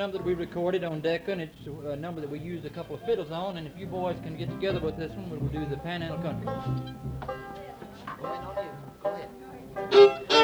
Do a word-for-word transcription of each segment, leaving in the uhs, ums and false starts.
number that we recorded on Decca, and it's a number that we used a couple of fiddles on, and if you boys can get together with this one, we'll do the Panhandle Country. Go ahead, on you. Go ahead.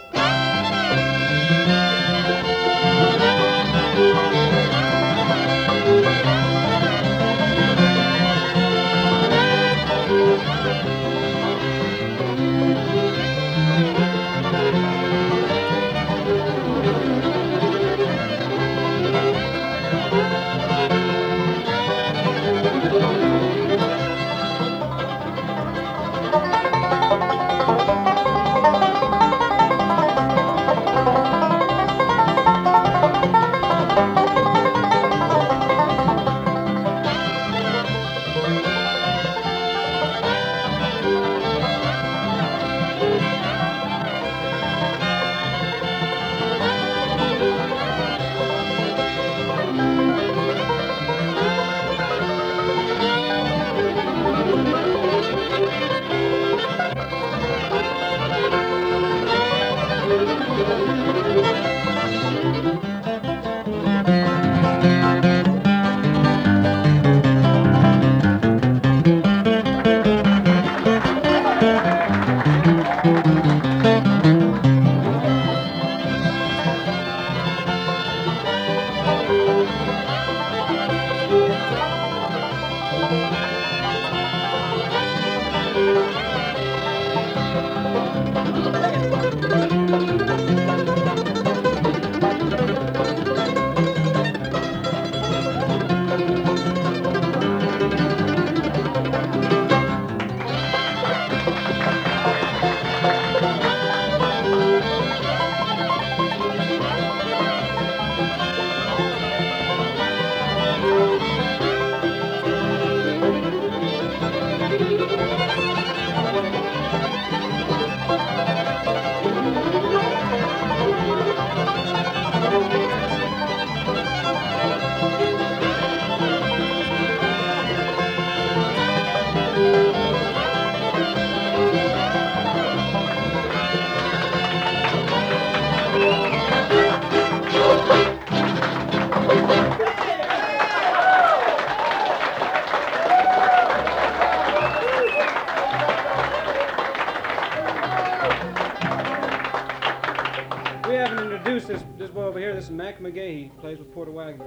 We haven't introduced this, this boy over here. This is Mac McGahee. He plays with Porter Wagner.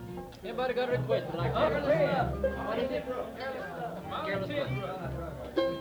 Anybody got a request? Like Careless Love. What is it? Careless Love.